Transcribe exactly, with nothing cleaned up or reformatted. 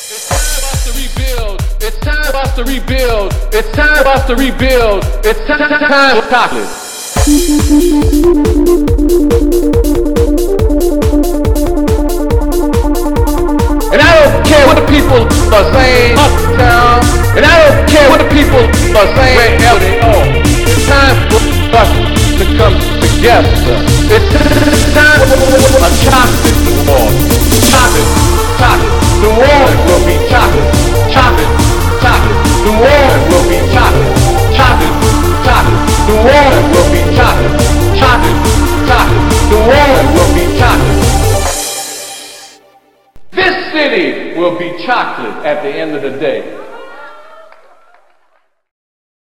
It's time for us to rebuild. It's time for us to rebuild. It's time for chocolate. And I don't care what the people are saying uptown. And I don't care what the people are saying wherever they are. It's time for us to come together. It's time for a chocolate war. Chocolate, chocolate. The war will be chocolate. Chocolate, chocolate. The war will be chocolate. Chocolate, chocolate. The war will be chocolate. Chocolate, chocolate. The war will be chocolate. This city will be chocolate at the end of the day.